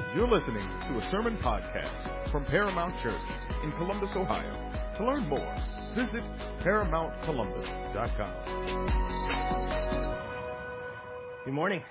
You're listening to a sermon podcast from Paramount Church in Columbus, Ohio. To learn more, visit ParamountColumbus.com. Good morning.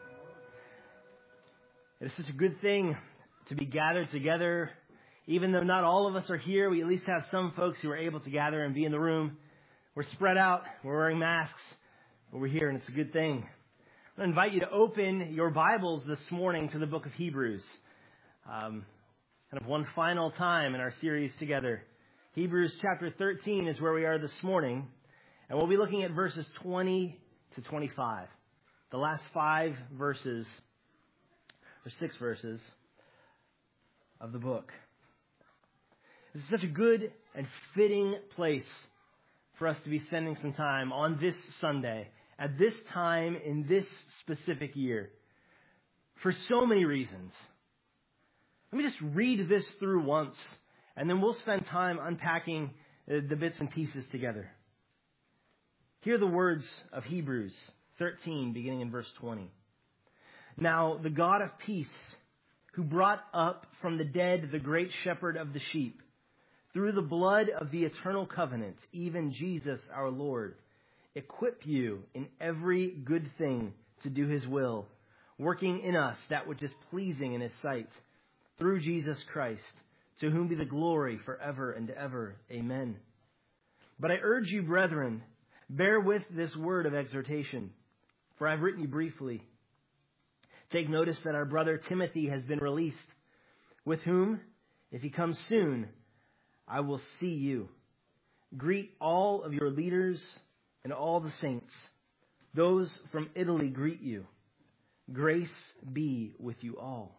It is such a good thing to be gathered together. Even though not all of us are here, we at least have some folks who are able to gather and be in the room. We're spread out, we're wearing masks, but we're here and it's a good thing. I invite you to open your Bibles this morning to the book of Hebrews. Kind of one final time in our series together. Hebrews chapter 13 is where we are this morning. And we'll be looking at verses 20 to 25. The last 5 verses, or 6 verses, of the book. This is such a good and fitting place for us to be spending some time on this Sunday, at this time in this specific year, for so many reasons. Let me just read this through once, and then we'll spend time unpacking the bits and pieces together. Hear the words of Hebrews 13, beginning in verse 20. Now the God of peace, who brought up from the dead the great shepherd of the sheep, through the blood of the eternal covenant, even Jesus our Lord, equip you in every good thing to do his will, working in us that which is pleasing in his sight, through Jesus Christ, to whom be the glory forever and ever. Amen. But I urge you, brethren, bear with this word of exhortation, for I have written you briefly. Take notice that our brother Timothy has been released, with whom, if he comes soon, I will see you. Greet all of your leaders and all the saints. Those from Italy greet you. Grace be with you all.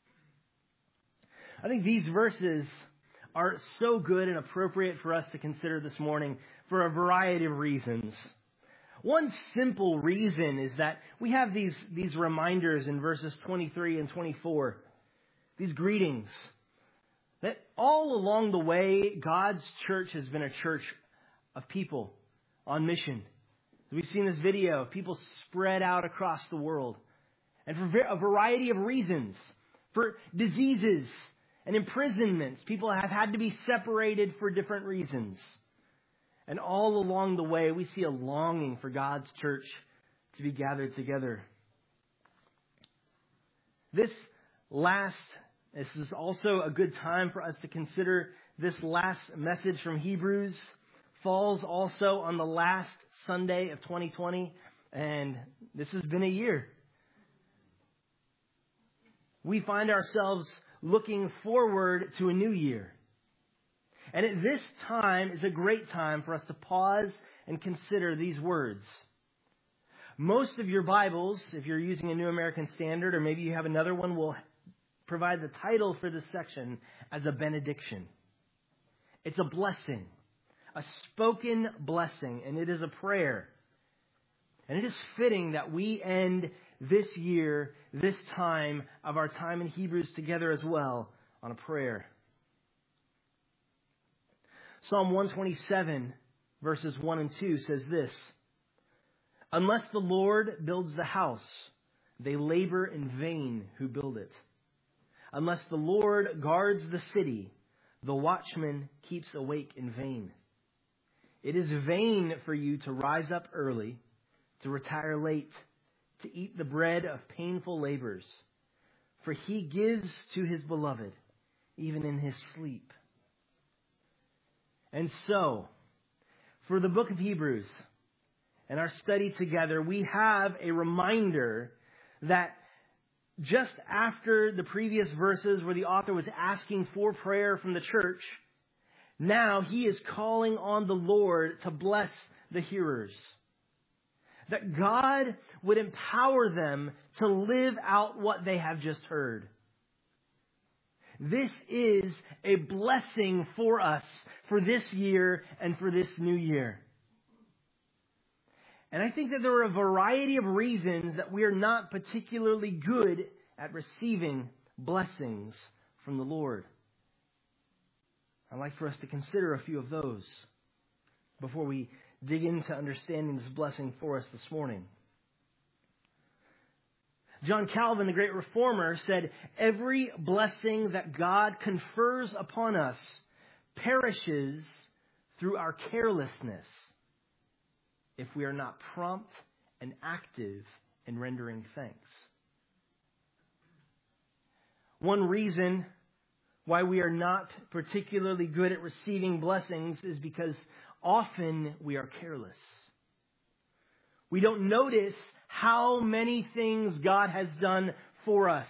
I think these verses are so good and appropriate for us to consider this morning for a variety of reasons. One simple reason is that we have these reminders in verses 23 and 24, these greetings, that all along the way, God's church has been a church of people on mission. We've seen this video of people spread out across the world, and for a variety of reasons, for diseases and imprisonments, people have had to be separated for different reasons. And all along the way, we see a longing for God's church to be gathered together. This is also a good time for us to consider this last message from Hebrews. Falls also on the last Sunday of 2020, and this has been a year. We find ourselves looking forward to a new year. And at this time is a great time for us to pause and consider these words. Most of your Bibles, if you're using a New American Standard, or maybe you have another one, will provide the title for this section as a benediction. It's a blessing, a spoken blessing, and it is a prayer. And it is fitting that we end this year, this time of our time in Hebrews together as well, on a prayer. Psalm 127, verses 1 and 2 says this: Unless the Lord builds the house, they labor in vain who build it. Unless the Lord guards the city, the watchman keeps awake in vain. It is vain for you to rise up early, to retire late, to eat the bread of painful labors, for he gives to his beloved, even in his sleep. And so, for the book of Hebrews and our study together, we have a reminder that just after the previous verses where the author was asking for prayer from the church, now he is calling on the Lord to bless the hearers. That God would empower them to live out what they have just heard. This is a blessing for us for this year and for this new year. And I think that there are a variety of reasons that we are not particularly good at receiving blessings from the Lord. I'd like for us to consider a few of those before we dig into understanding this blessing for us this morning. John Calvin, the great reformer, said, "Every blessing that God confers upon us perishes through our carelessness if we are not prompt and active in rendering thanks." One reason why we are not particularly good at receiving blessings is because often we are careless. We don't notice how many things God has done for us.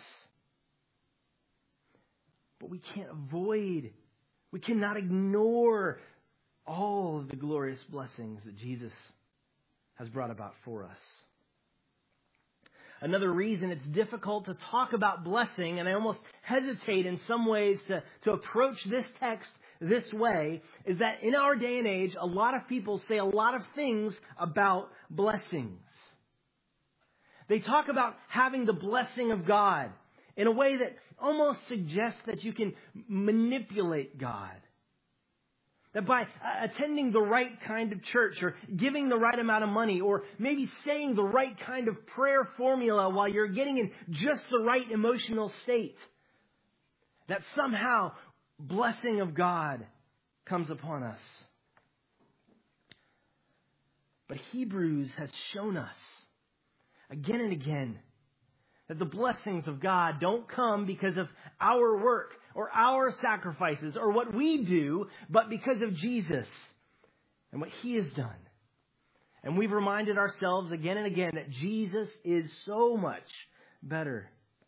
But we cannot ignore all of the glorious blessings that Jesus has brought about for us. Another reason it's difficult to talk about blessing, and I almost hesitate in some ways to approach this text this way, is that in our day and age, a lot of people say a lot of things about blessings. They talk about having the blessing of God in a way that almost suggests that you can manipulate God. That by attending the right kind of church or giving the right amount of money or maybe saying the right kind of prayer formula while you're getting in just the right emotional state, that somehow blessing of God comes upon us. But Hebrews has shown us again and again that the blessings of God don't come because of our work or our sacrifices or what we do, but because of Jesus and what He has done. And we've reminded ourselves again and again that Jesus is so much better.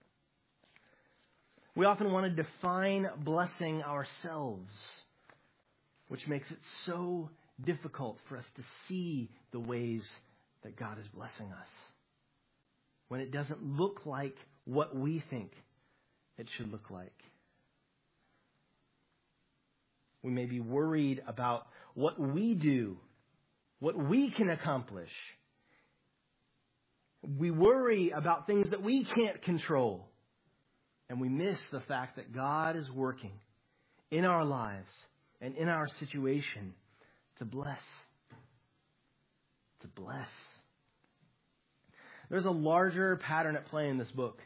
We often want to define blessing ourselves, which makes it so difficult for us to see the ways that God is blessing us, when it doesn't look like what we think it should look like. We may be worried about what we do, what we can accomplish. We worry about things that we can't control. And we miss the fact that God is working in our lives and in our situation to bless. To bless. There's a larger pattern at play in this book.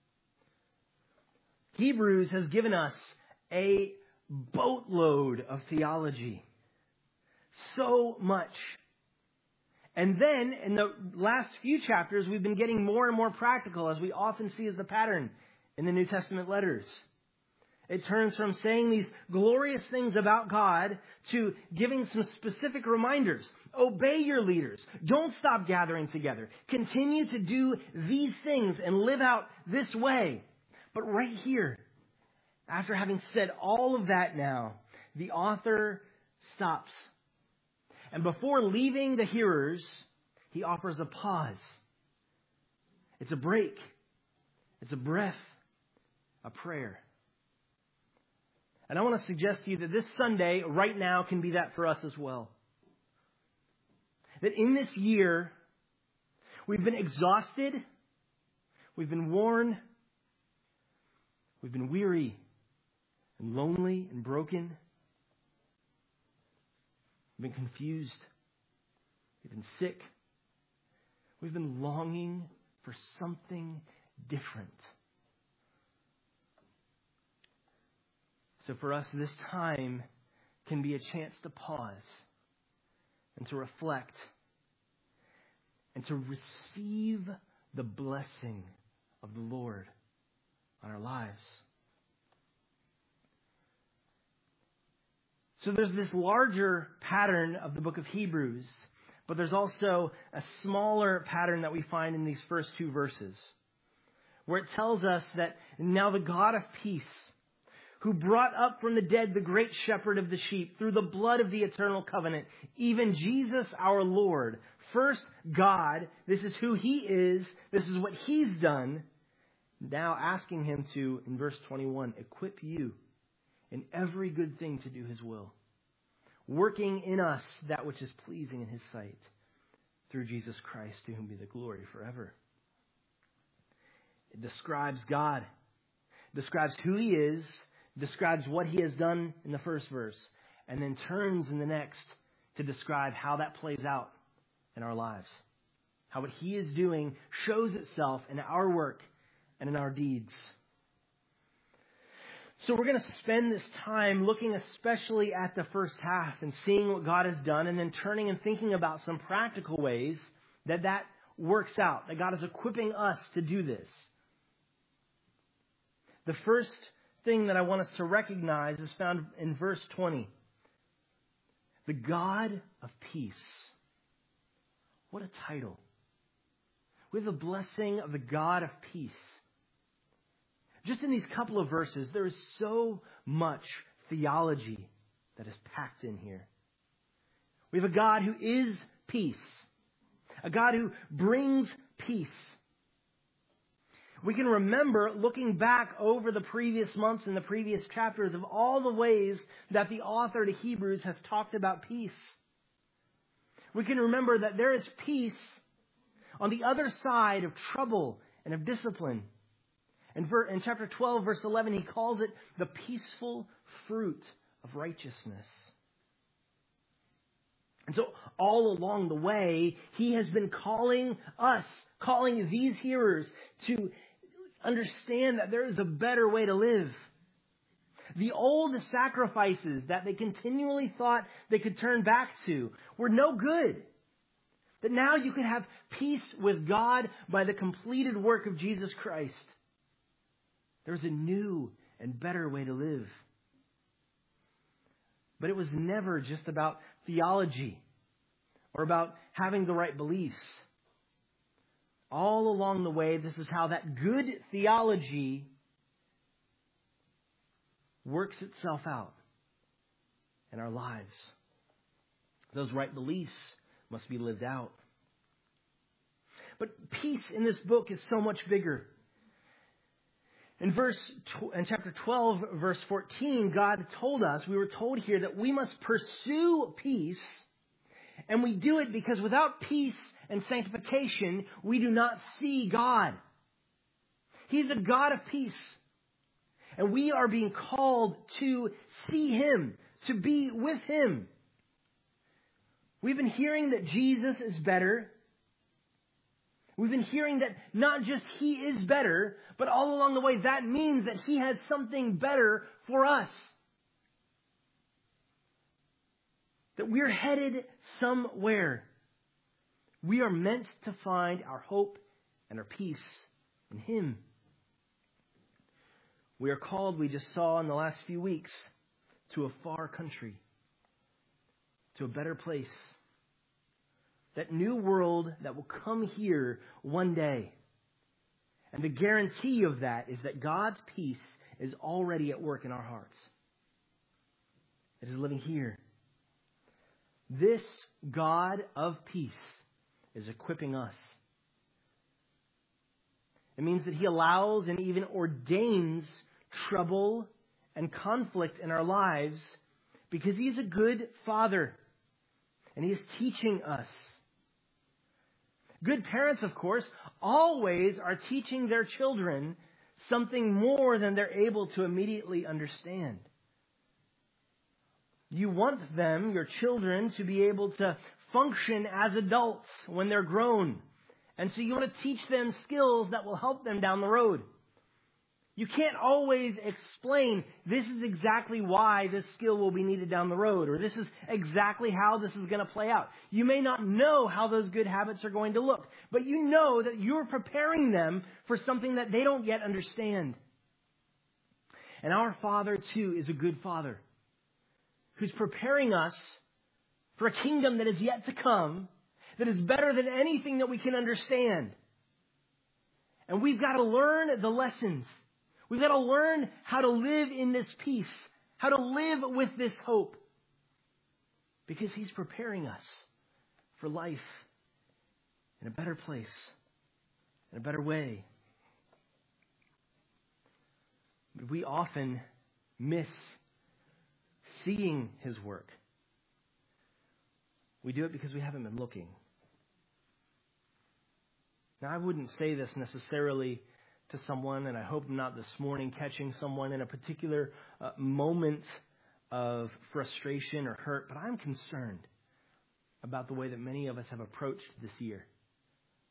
Hebrews has given us a boatload of theology. So much. And then, in the last few chapters, we've been getting more and more practical, as we often see as the pattern in the New Testament letters. It turns from saying these glorious things about God to giving some specific reminders. Obey your leaders. Don't stop gathering together. Continue to do these things and live out this way. But right here, after having said all of that now, the author stops. And before leaving the hearers, he offers a pause. It's a break. It's a breath. A prayer. And I want to suggest to you that this Sunday, right now, can be that for us as well. That in this year, we've been exhausted, we've been worn, we've been weary and lonely and broken. We've been confused. We've been sick. We've been longing for something different. So for us, this time can be a chance to pause and to reflect and to receive the blessing of the Lord on our lives. So there's this larger pattern of the book of Hebrews, but there's also a smaller pattern that we find in these first two verses, where it tells us that now the God of peace, who brought up from the dead the great shepherd of the sheep through the blood of the eternal covenant, even Jesus our Lord. First, God, this is who He is, this is what He's done. Now asking Him to, in verse 21, equip you in every good thing to do His will, working in us that which is pleasing in His sight, through Jesus Christ, to whom be the glory forever. It describes God, describes who He is, describes what He has done in the first verse, and then turns in the next to describe how that plays out in our lives. how what He is doing shows itself in our work and in our deeds. So we're going to spend this time looking especially at the first half and seeing what God has done, and then turning and thinking about some practical ways that works out, that God is equipping us to do this. The first thing that I want us to recognize is found in verse 20. The God of peace. What a title. We have the blessing of the God of peace. Just in these couple of verses, there is so much theology that is packed in here. We have a God who is peace. A God who brings peace. We can remember looking back over the previous months and the previous chapters of all the ways that the author to Hebrews has talked about peace. We can remember that there is peace on the other side of trouble and of discipline. In chapter 12, verse 11, he calls it the peaceful fruit of righteousness. And so all along the way, he has been calling these hearers to understand that there is a better way to live. The old sacrifices that they continually thought they could turn back to were no good. That now you could have peace with God by the completed work of Jesus Christ. There's a new and better way to live. But it was never just about theology or about having the right beliefs. All along the way, this is how that good theology works itself out in our lives. Those right beliefs must be lived out. But peace in this book is so much bigger. In chapter 12, verse 14, God told us, we were told here that we must pursue peace, and we do it because without peace and sanctification, we do not see God. He's a God of peace. And we are being called to see Him, to be with Him. We've been hearing that Jesus is better. We've been hearing that not just He is better, but all along the way that means that He has something better for us. That we're headed somewhere. We are meant to find our hope and our peace in Him. We are called, we just saw in the last few weeks, to a far country, to a better place. That new world that will come here one day. And the guarantee of that is that God's peace is already at work in our hearts. It is living here. This God of peace is equipping us. It means that He allows and even ordains trouble and conflict in our lives because He's a good Father and He is teaching us. Good parents, of course, always are teaching their children something more than they're able to immediately understand. You want them, your children, to be able to function as adults when they're grown. And so you want to teach them skills that will help them down the road. You can't always explain, this is exactly why this skill will be needed down the road, or this is exactly how this is going to play out. You may not know how those good habits are going to look, but you know that you're preparing them for something that they don't yet understand. And our Father, too, is a good Father who's preparing us for a kingdom that is yet to come, that is better than anything that we can understand. And we've got to learn the lessons. We've got to learn how to live in this peace, how to live with this hope, because He's preparing us for life in a better place, in a better way. But we often miss seeing His work. We do it because we haven't been looking. Now, I wouldn't say this necessarily to someone, and I hope I'm not this morning catching someone in a particular moment of frustration or hurt, but I'm concerned about the way that many of us have approached this year.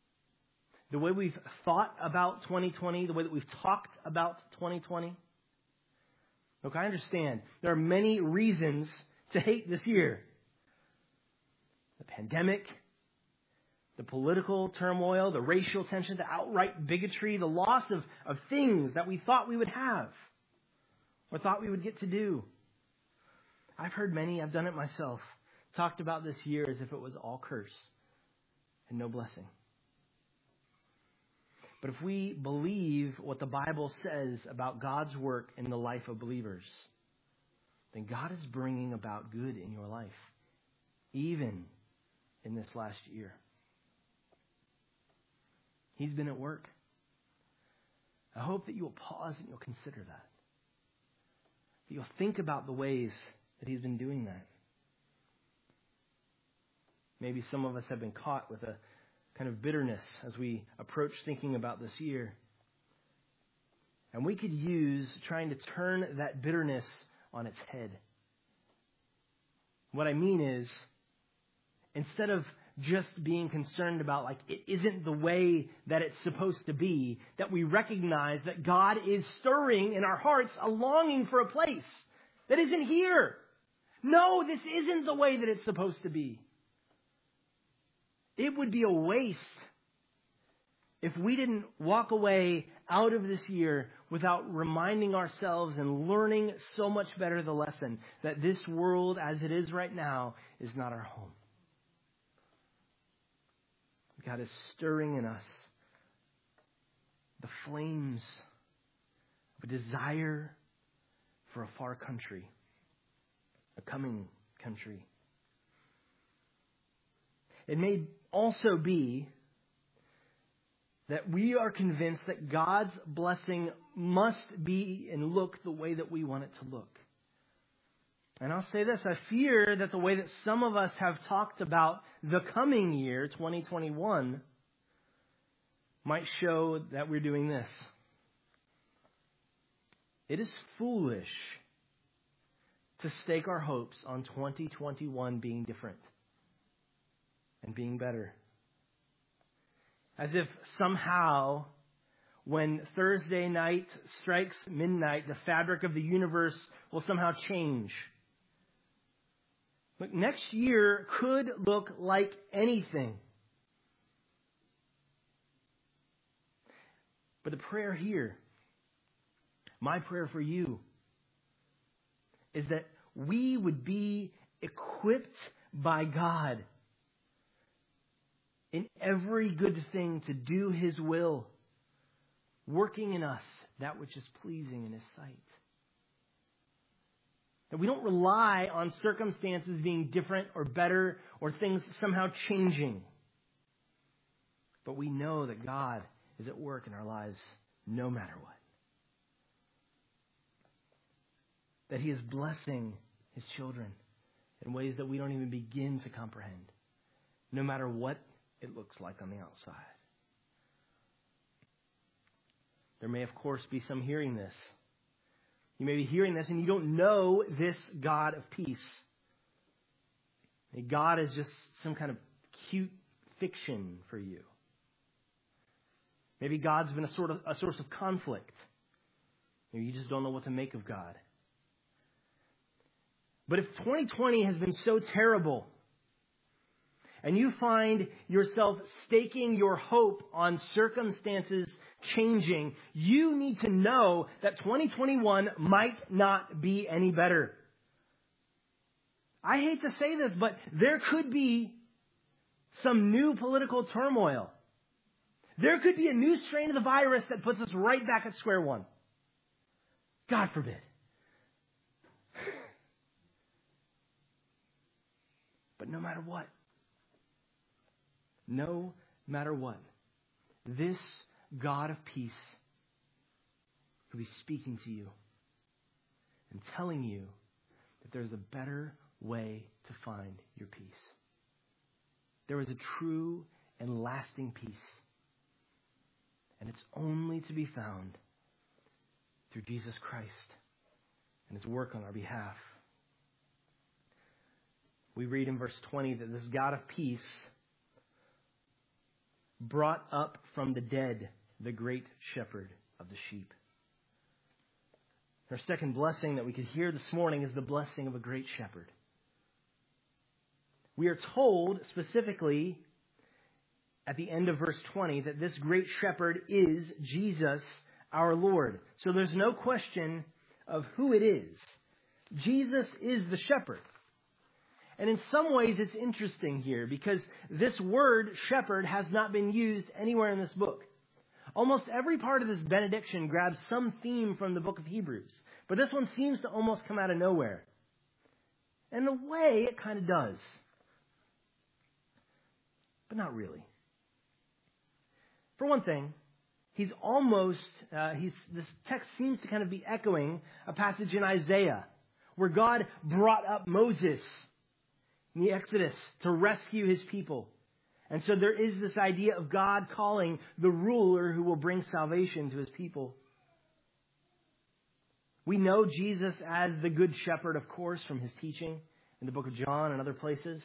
the way we've thought about 2020, the way that we've talked about 2020. Look, I understand there are many reasons to hate this year. The pandemic, the political turmoil, the racial tension, the outright bigotry, the loss of things that we thought we would have or thought we would get to do. I've heard many, I've done it myself, talked about this year as if it was all curse and no blessing. But if we believe what the Bible says about God's work in the life of believers, then God is bringing about good in your life, even in this last year. He's been at work. I hope that you will pause and you'll consider that. That you'll think about the ways that He's been doing that. Maybe some of us have been caught with a kind of bitterness as we approach thinking about this year. And we could use trying to turn that bitterness on its head. What I mean is, instead of just being concerned about like it isn't the way that it's supposed to be, that we recognize that God is stirring in our hearts a longing for a place that isn't here. No, this isn't the way that it's supposed to be. It would be a waste if we didn't walk away out of this year without reminding ourselves and learning so much better the lesson that this world as it is right now is not our home. God is stirring in us the flames of a desire for a far country, a coming country. It may also be that we are convinced that God's blessing must be and look the way that we want it to look. And I'll say this, I fear that the way that some of us have talked about the coming year, 2021, might show that we're doing this. It is foolish to stake our hopes on 2021 being different and being better. As if somehow, when Thursday night strikes midnight, the fabric of the universe will somehow change. Look, next year could look like anything. But the prayer here, my prayer for you, is that we would be equipped by God in every good thing to do His will, working in us that which is pleasing in His sight. That we don't rely on circumstances being different or better or things somehow changing. But we know that God is at work in our lives no matter what. That He is blessing His children in ways that we don't even begin to comprehend, no matter what it looks like on the outside. There may, of course, be some hearing this. You may be hearing this and you don't know this God of peace. God is just some kind of cute fiction for you. Maybe God's been a source of conflict. Maybe you just don't know what to make of God. But if 2020 has been so terrible, and you find yourself staking your hope on circumstances changing, you need to know that 2021 might not be any better. I hate to say this, but there could be some new political turmoil. There could be a new strain of the virus that puts us right back at square one. God forbid. But no matter what, this God of peace will be speaking to you and telling you that there's a better way to find your peace. There is a true and lasting peace. And it's only to be found through Jesus Christ and His work on our behalf. We read in verse 20 that this God of peace brought up from the dead the great shepherd of the sheep. Our second blessing that we could hear this morning is the blessing of a great shepherd. We are told specifically at the end of verse 20 that this great shepherd is Jesus, our Lord. So there's no question of who it is. Jesus is the shepherd. And in some ways it's interesting here because this word shepherd has not been used anywhere in this book. Almost every part of this benediction grabs some theme from the book of Hebrews. But this one seems to almost come out of nowhere. And in a way, it kind of does. But not really. For one thing, this text seems to kind of be echoing a passage in Isaiah where God brought up Moses in the Exodus to rescue his people. And so there is this idea of God calling the ruler who will bring salvation to his people. We know Jesus as the Good Shepherd, of course, from his teaching in the book of John and other places.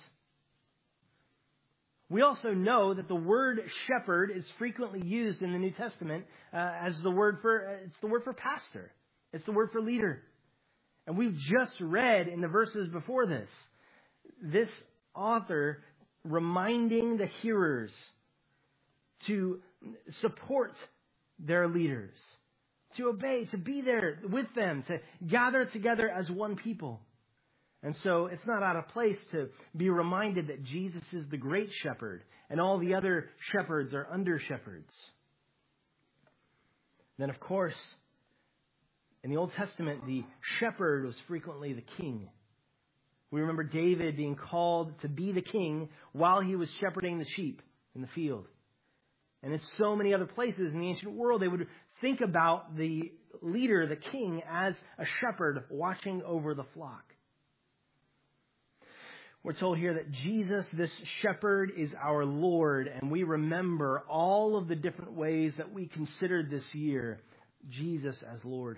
We also know that the word shepherd is frequently used in the New Testament as the word for pastor. It's the word for leader. And we've just read in the verses before this author reminding the hearers to support their leaders, to obey, to be there with them, to gather together as one people. And so it's not out of place to be reminded that Jesus is the great shepherd and all the other shepherds are under shepherds. Then, of course, in the Old Testament, the shepherd was frequently the king. We remember David being called to be the king while he was shepherding the sheep in the field. And in so many other places in the ancient world, they would think about the leader, the king, as a shepherd watching over the flock. We're told here that Jesus, this shepherd, is our Lord, and we remember all of the different ways that we considered this year Jesus as Lord.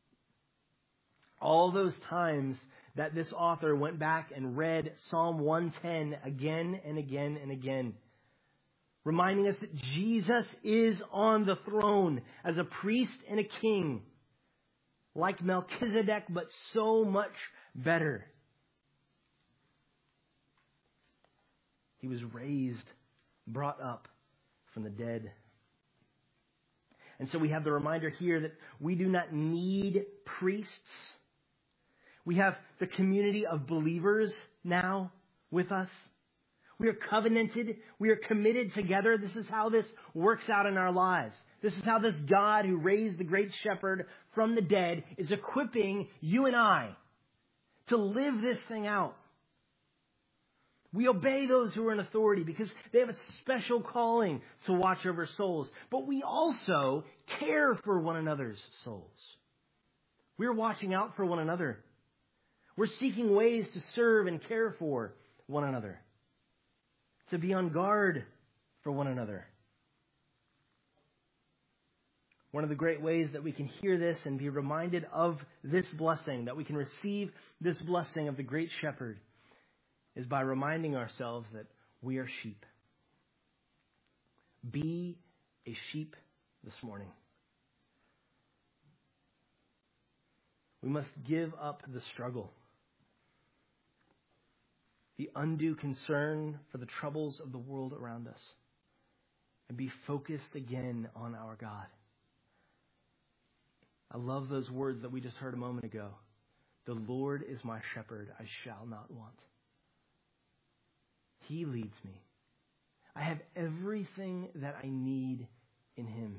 All those times that this author went back and read Psalm 110 again and again and again, reminding us that Jesus is on the throne as a priest and a king, like Melchizedek, but so much better. He was raised, brought up from the dead. And so we have the reminder here that we do not need priests. We have the community of believers now with us. We are covenanted. We are committed together. This is how this works out in our lives. This is how this God who raised the great shepherd from the dead is equipping you and I to live this thing out. We obey those who are in authority because they have a special calling to watch over souls. But we also care for one another's souls. We're watching out for one another. We're seeking ways to serve and care for one another, to be on guard for one another. One of the great ways that we can hear this and be reminded of this blessing, that we can receive this blessing of the great shepherd, is by reminding ourselves that we are sheep. Be a sheep this morning. We must give up the struggle, the undue concern for the troubles of the world around us, and be focused again on our God. I love those words that we just heard a moment ago. The Lord is my shepherd, I shall not want. He leads me. I have everything that I need in Him.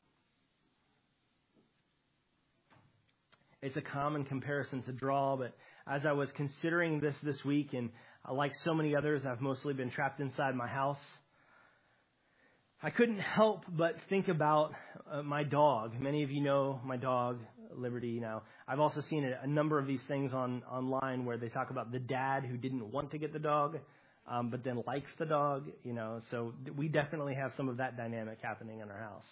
It's a common comparison to draw, but as I was considering this week, and like so many others, I've mostly been trapped inside my house, I couldn't help but think about my dog. Many of you know my dog, Liberty. Now, I've also seen a number of these things online where they talk about the dad who didn't want to get the dog, but then likes the dog, so we definitely have some of that dynamic happening in our house.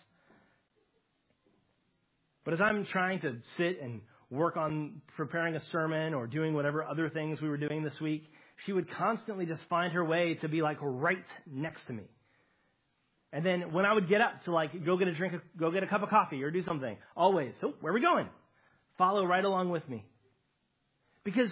But as I'm trying to sit and work on preparing a sermon or doing whatever other things we were doing this week, she would constantly just find her way to be like right next to me. And then when I would get up to go get a cup of coffee or do something, always, so where are we going? Follow right along with me. Because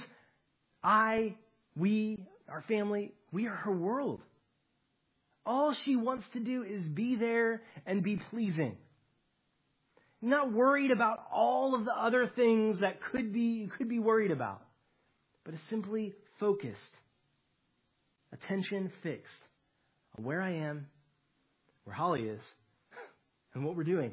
we, our family, we are her world. All she wants to do is be there and be pleasing. Not worried about all of the other things that you could be worried about, but is simply focused, attention fixed on where I am, where Holly is, and what we're doing.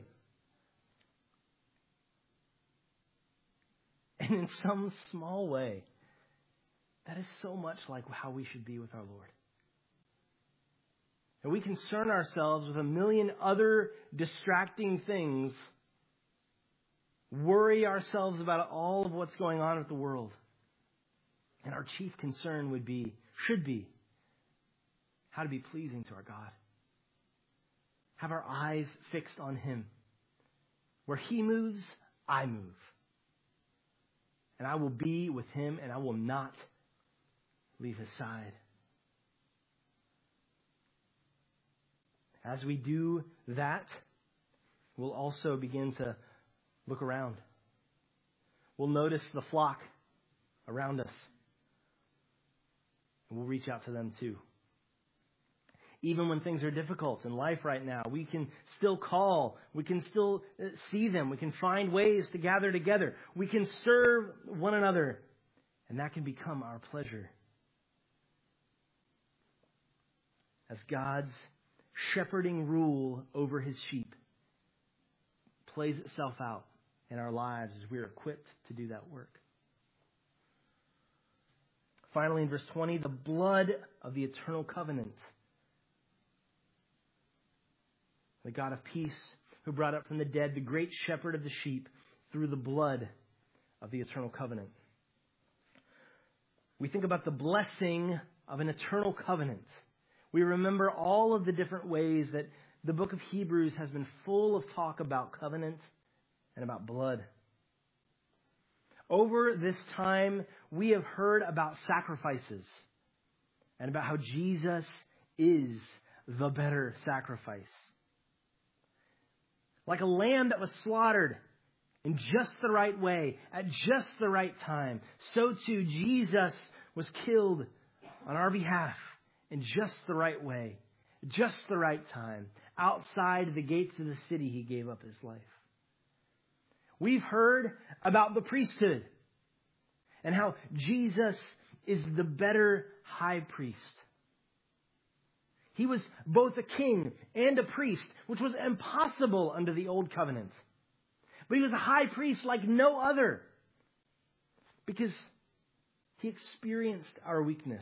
And in some small way, that is so much like how we should be with our Lord. And we concern ourselves with a million other distracting things, worry ourselves about all of what's going on with the world. And our chief concern should be, how to be pleasing to our God. Have our eyes fixed on Him. Where He moves, I move. And I will be with Him, and I will not leave His side. As we do that, we'll also begin to look around. We'll notice the flock around us. And we'll reach out to them too. Even when things are difficult in life right now, we can still call. We can still see them. We can find ways to gather together. We can serve one another. And that can become our pleasure. As God's shepherding rule over His sheep plays itself out in our lives as we are equipped to do that work. Finally, in verse 20, the blood of the eternal covenant. The God of peace who brought up from the dead the great shepherd of the sheep through the blood of the eternal covenant. We think about the blessing of an eternal covenant. We remember all of the different ways that the book of Hebrews has been full of talk about covenant and about blood. Over this time, we have heard about sacrifices and about how Jesus is the better sacrifice. Like a lamb that was slaughtered in just the right way, at just the right time, so too Jesus was killed on our behalf in just the right way, just the right time. Outside the gates of the city, He gave up His life. We've heard about the priesthood and how Jesus is the better high priest. He was both a king and a priest, which was impossible under the old covenant. But He was a high priest like no other because He experienced our weakness.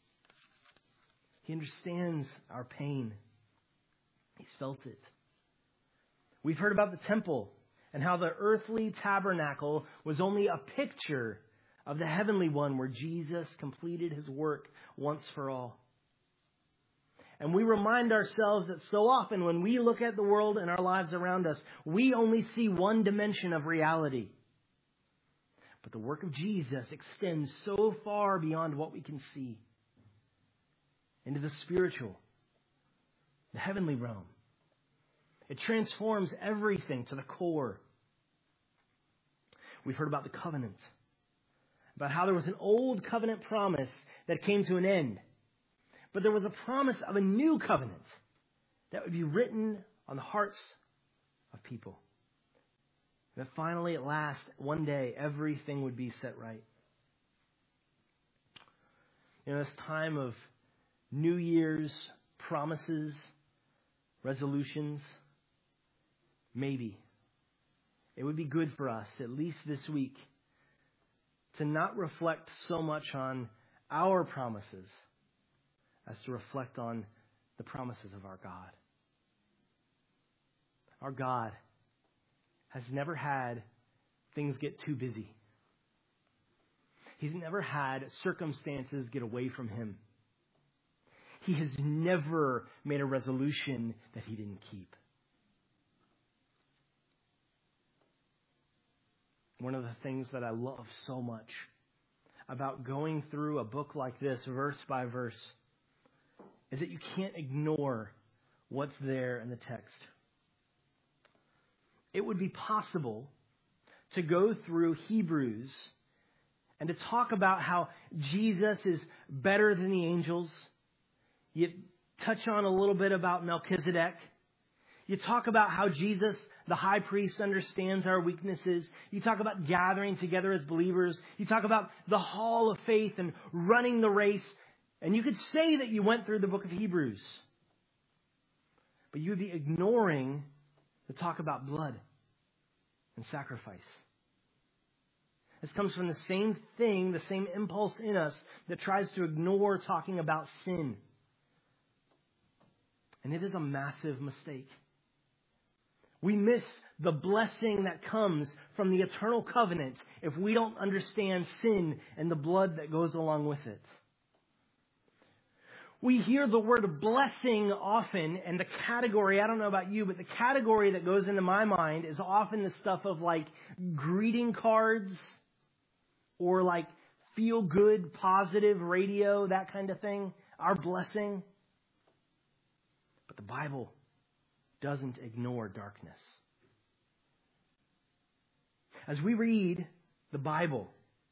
He understands our pain. He's felt it. We've heard about the temple and how the earthly tabernacle was only a picture of the heavenly one where Jesus completed His work once for all. And we remind ourselves that so often when we look at the world and our lives around us, we only see one dimension of reality. But the work of Jesus extends so far beyond what we can see into the spiritual, the heavenly realm. It transforms everything to the core. We've heard about the covenant, about how there was an old covenant promise that came to an end. But there was a promise of a new covenant that would be written on the hearts of people. That finally, at last, one day, everything would be set right. In this time of New Year's promises, resolutions, maybe it would be good for us, at least this week, to not reflect so much on our promises as to reflect on the promises of our God. Our God has never had things get too busy. He's never had circumstances get away from Him. He has never made a resolution that He didn't keep. One of the things that I love so much about going through a book like this, verse by verse, is that you can't ignore what's there in the text. It would be possible to go through Hebrews and to talk about how Jesus is better than the angels. You touch on a little bit about Melchizedek. You talk about how Jesus, the high priest, understands our weaknesses. You talk about gathering together as believers. You talk about the hall of faith and running the race. And you could say that you went through the book of Hebrews. But you would be ignoring the talk about blood and sacrifice. This comes from the same thing, the same impulse in us that tries to ignore talking about sin. And it is a massive mistake. We miss the blessing that comes from the eternal covenant if we don't understand sin and the blood that goes along with it. We hear the word blessing often, and the category, I don't know about you, but the category that goes into my mind is often the stuff of like greeting cards or like feel good, positive radio, that kind of thing. Our blessing. But the Bible doesn't ignore darkness. As we read the Bible,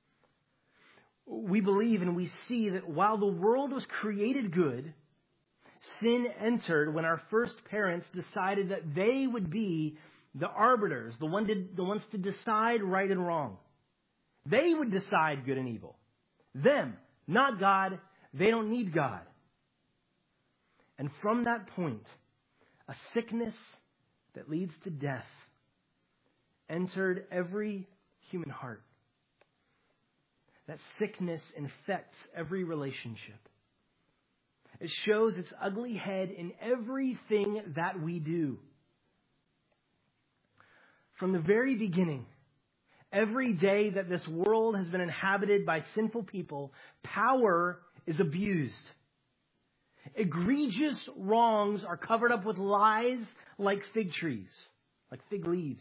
we believe and we see that while the world was created good, sin entered when our first parents decided that they would be the arbiters, the ones to decide right and wrong. They would decide good and evil. Them, not God. They don't need God. And from that point, a sickness that leads to death entered every human heart. That sickness infects every relationship. It shows its ugly head in everything that we do. From the very beginning, every day that this world has been inhabited by sinful people, power is abused. Egregious wrongs are covered up with lies like fig trees, like fig leaves.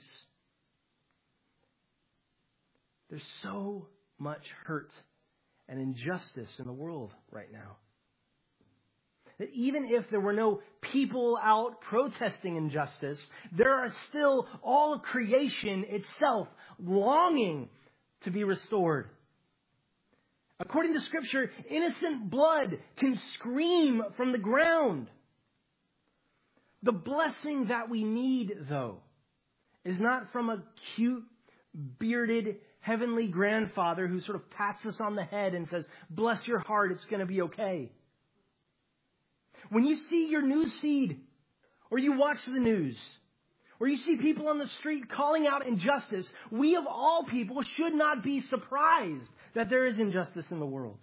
There's so much hurt and injustice in the world right now that even if there were no people out protesting injustice, there are still all of creation itself longing to be restored. According to Scripture, innocent blood can scream from the ground. The blessing that we need, though, is not from a cute, bearded, heavenly grandfather who sort of pats us on the head and says, "Bless your heart, it's going to be okay." When you see your news feed, or you watch the news, or you see people on the street calling out injustice, we of all people should not be surprised that there is injustice in the world.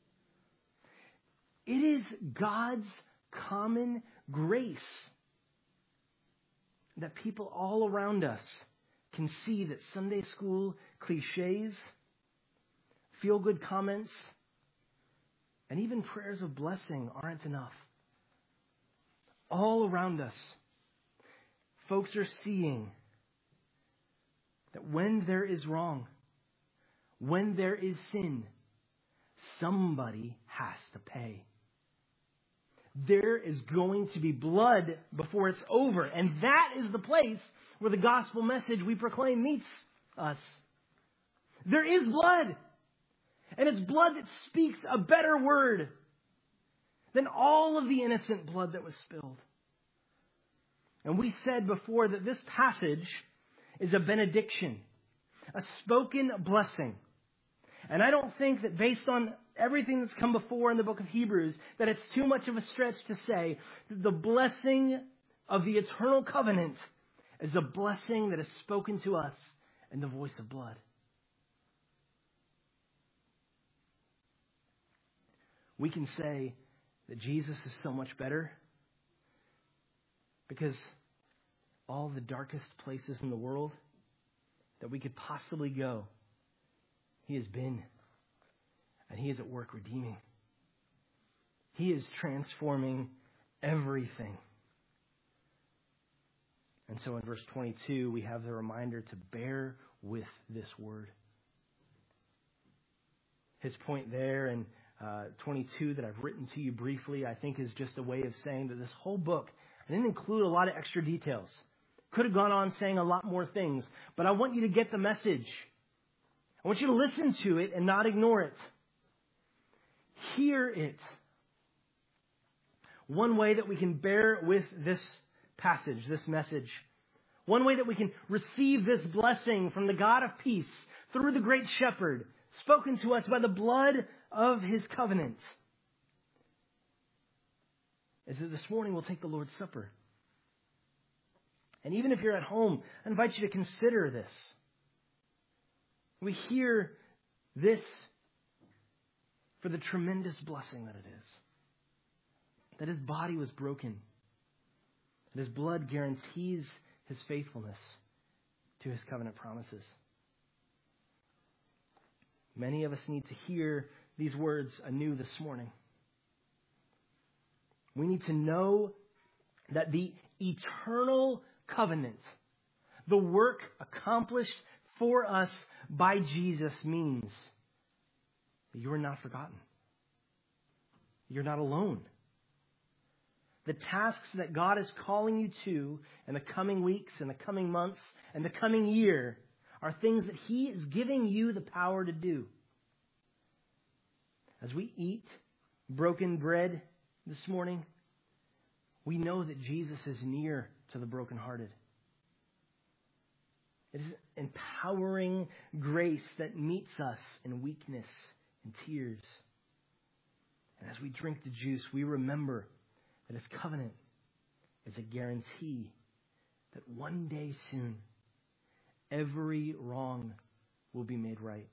It is God's common grace that people all around us can see that Sunday school cliches, feel-good comments, and even prayers of blessing aren't enough. All around us, folks are seeing that when there is wrong, when there is sin, somebody has to pay. There is going to be blood before it's over. And that is the place where the gospel message we proclaim meets us. There is blood. And it's blood that speaks a better word than all of the innocent blood that was spilled. And we said before that this passage is a benediction, a spoken blessing. And I don't think that based on everything that's come before in the book of Hebrews, that it's too much of a stretch to say that the blessing of the eternal covenant is a blessing that is spoken to us in the voice of blood. We can say that Jesus is so much better because all the darkest places in the world that we could possibly go, He has been, and He is at work redeeming. He is transforming everything. And so in verse 22, we have the reminder to bear with this word. His point there in 22 that I've written to you briefly, I think is just a way of saying that this whole book I didn't include a lot of extra details. Could have gone on saying a lot more things, but I want you to get the message. I want you to listen to it and not ignore it. Hear it. One way that we can bear with this passage, this message, one way that we can receive this blessing from the God of peace through the great shepherd, spoken to us by the blood of his covenant, is that this morning we'll take the Lord's Supper. And even if you're at home, I invite you to consider this. We hear this for the tremendous blessing that it is. That his body was broken. That his blood guarantees his faithfulness to his covenant promises. Many of us need to hear these words anew this morning. We need to know that the eternal covenant, the work accomplished for us by Jesus, means that you are not forgotten. You're not alone. The tasks that God is calling you to in the coming weeks and the coming months and the coming year are things that he is giving you the power to do. As we eat broken bread this morning, we know that Jesus is near to the brokenhearted. It is empowering grace that meets us in weakness and tears. And as we drink the juice, we remember that his covenant is a guarantee that one day soon, every wrong will be made right.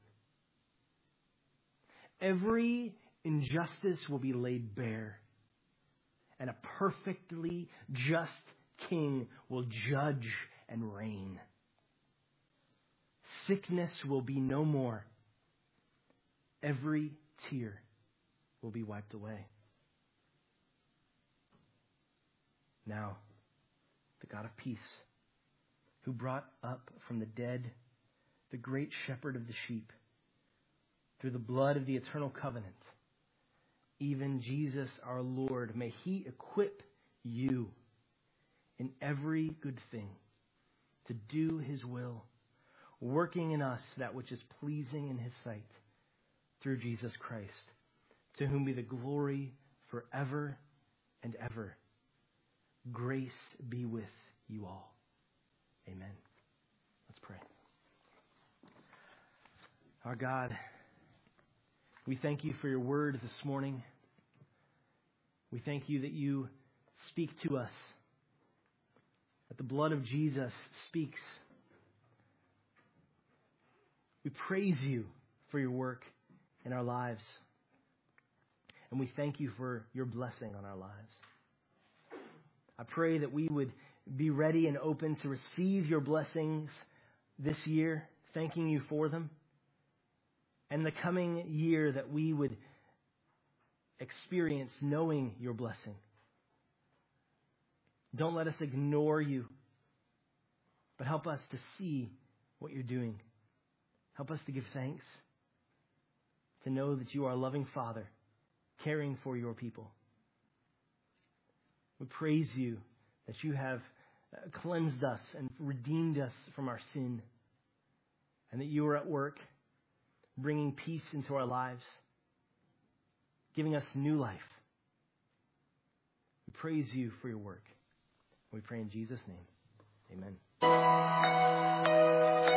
Every injustice will be laid bare. And a perfectly just king will judge and reign. Sickness will be no more. Every tear will be wiped away. Now, the God of peace, who brought up from the dead the great shepherd of the sheep through the blood of the eternal covenant, even Jesus our Lord, may he equip you in every good thing to do his will, working in us that which is pleasing in his sight through Jesus Christ, to whom be the glory forever and ever. Grace be with you all. Amen. Let's pray. Our God, we thank you for your word this morning. We thank you that you speak to us, that the blood of Jesus speaks. We praise you for your work in our lives, and we thank you for your blessing on our lives. I pray that we would be ready and open to receive your blessings this year, thanking you for them. And the coming year that we would experience knowing your blessing. Don't let us ignore you, but help us to see what you're doing. Help us to give thanks, to know that you are a loving Father, caring for your people. We praise you that you have cleansed us and redeemed us from our sin, and that you are at work bringing peace into our lives, giving us new life. We praise you for your work. We pray in Jesus' name. Amen.